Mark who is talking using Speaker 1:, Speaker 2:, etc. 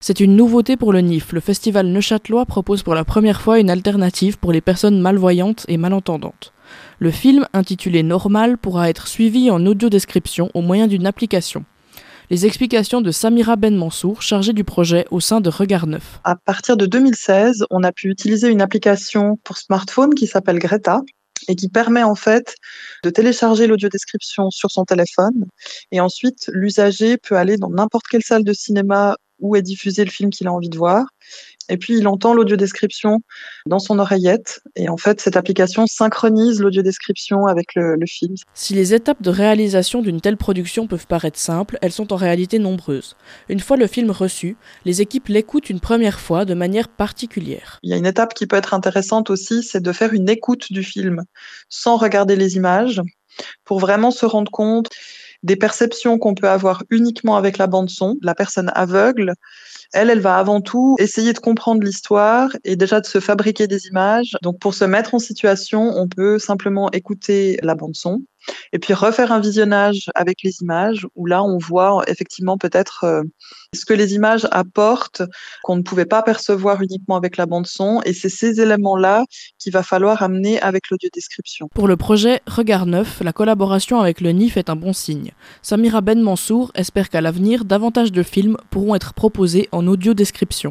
Speaker 1: C'est une nouveauté pour le NIF. Le festival neuchâtelois propose pour la première fois une alternative pour les personnes malvoyantes et malentendantes. Le film, intitulé Normal, pourra être suivi en audio-description au moyen d'une application. Les explications de Samira Ben Mansour, chargée du projet au sein de Regard Neuf.
Speaker 2: À partir de 2016, on a pu utiliser une application pour smartphone qui s'appelle Greta et qui permet en fait de télécharger l'audiodescription sur son téléphone et ensuite l'usager peut aller dans n'importe quelle salle de cinéma où est diffusé le film qu'il a envie de voir. Et puis, il entend l'audiodescription dans son oreillette. Et en fait, cette application synchronise l'audiodescription avec le film.
Speaker 1: Si les étapes de réalisation d'une telle production peuvent paraître simples, elles sont en réalité nombreuses. Une fois le film reçu, les équipes l'écoutent une première fois de manière particulière.
Speaker 2: Il y a une étape qui peut être intéressante aussi, c'est de faire une écoute du film sans regarder les images pour vraiment se rendre compte des perceptions qu'on peut avoir uniquement avec la bande-son. La personne aveugle, elle va avant tout essayer de comprendre l'histoire et déjà de se fabriquer des images. Donc pour se mettre en situation, on peut simplement écouter la bande-son et puis refaire un visionnage avec les images où là on voit effectivement peut-être ce que les images apportent qu'on ne pouvait pas percevoir uniquement avec la bande-son, et c'est ces éléments-là qu'il va falloir amener avec l'audiodescription.
Speaker 1: Pour le projet Regard Neuf, la collaboration avec le NIF est un bon signe. Samira Ben Mansour espère qu'à l'avenir, davantage de films pourront être proposés en audiodescription.